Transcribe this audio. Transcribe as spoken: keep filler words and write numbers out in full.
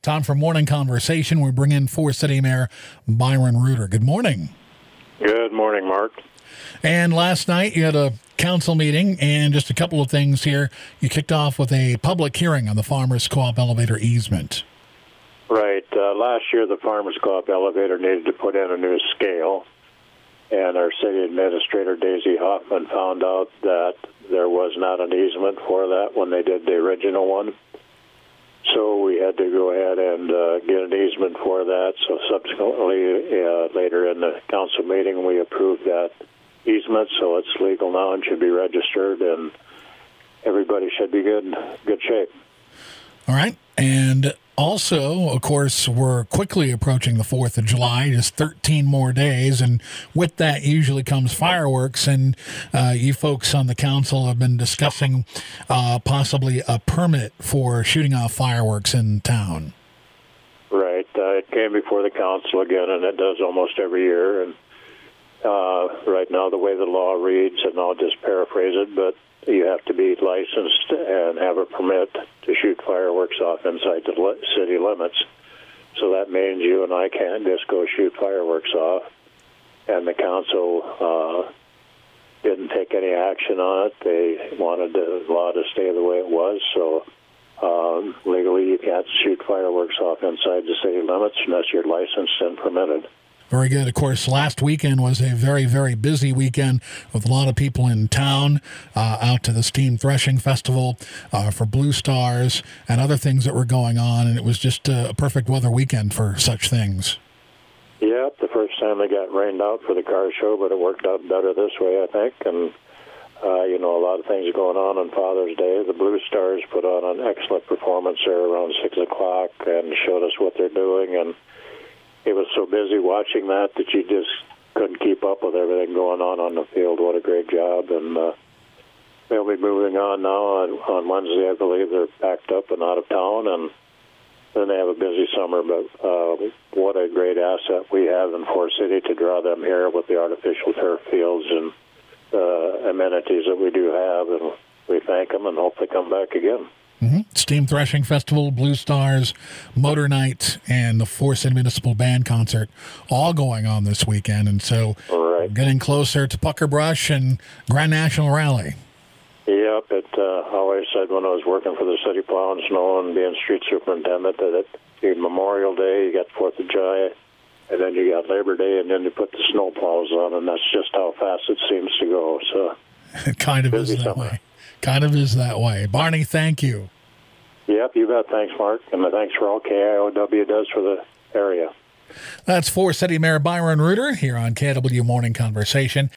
Time for Morning Conversation. We bring in Forest City Mayor Byron Reuter. Good morning. Good morning, Mark. And last night you had a council meeting, and just a couple of things here. You kicked off with a public hearing on the Farmers Co-op elevator easement. Right. Uh, last year, the Farmers Co-op elevator needed to put in a new scale, and our city administrator, Daisy Hoffman, found out that there was not an easement for that when they did the original one. So we had to go ahead and uh, get an easement for that. So subsequently, uh, later in the council meeting, we approved that easement, so it's legal now and should be registered, and everybody should be good, good shape. All right. And also, of course, we're quickly approaching the fourth of July, just thirteen more days, and with that usually comes fireworks, and uh, you folks on the council have been discussing uh, possibly a permit for shooting off fireworks in town. Right. Uh, it came before the council again, and it does almost every year, and uh, right now the way the law reads, and I'll just paraphrase it, but you have to be licensed and have a permit to shoot fireworks off inside the city limits. So that means you and I can't just go shoot fireworks off. And the council uh, didn't take any action on it. They wanted the law to stay the way it was. So um, legally you can't shoot fireworks off inside the city limits unless you're licensed and permitted. Very good. Of course, last weekend was a very, very busy weekend with a lot of people in town uh, out to the Steam Threshing Festival uh, for Blue Stars and other things that were going on, and it was just a perfect weather weekend for such things. Yep, the first time they got rained out for the car show, but it worked out better this way, I think, and uh, you know, a lot of things going on on Father's Day. The Blue Stars put on an excellent performance there around six o'clock and showed us what they're doing, and it was so busy watching that that you just couldn't keep up with everything going on on the field. What a great job. And uh, they'll be moving on now. On, on Wednesday, I believe they're packed up and out of town, and then they have a busy summer. But uh, what a great asset we have in Forest City to draw them here with the artificial turf fields and uh, amenities that we do have. And we thank them and hope they come back again. Mm-hmm. Steam Threshing Festival, Blue Stars, Motor Night, and the Forest City Municipal Band Concert all going on this weekend. And so right. Getting closer to Pucker Brush and Grand National Rally. Yep. It, uh, I always said when I was working for the city plow and snow and being street superintendent that it, you Memorial Day, you got fourth of July, and then you got Labor Day, and then you put the snow plows on, and that's just how fast it seems to go. So it kind of is that summer. way. Kind of is that way. Barney, thank you. Yep, you bet. Thanks, Mark. And thanks for all K I O W does for the area. That's Forest City Mayor Byron Reuter here on K I W Morning Conversation.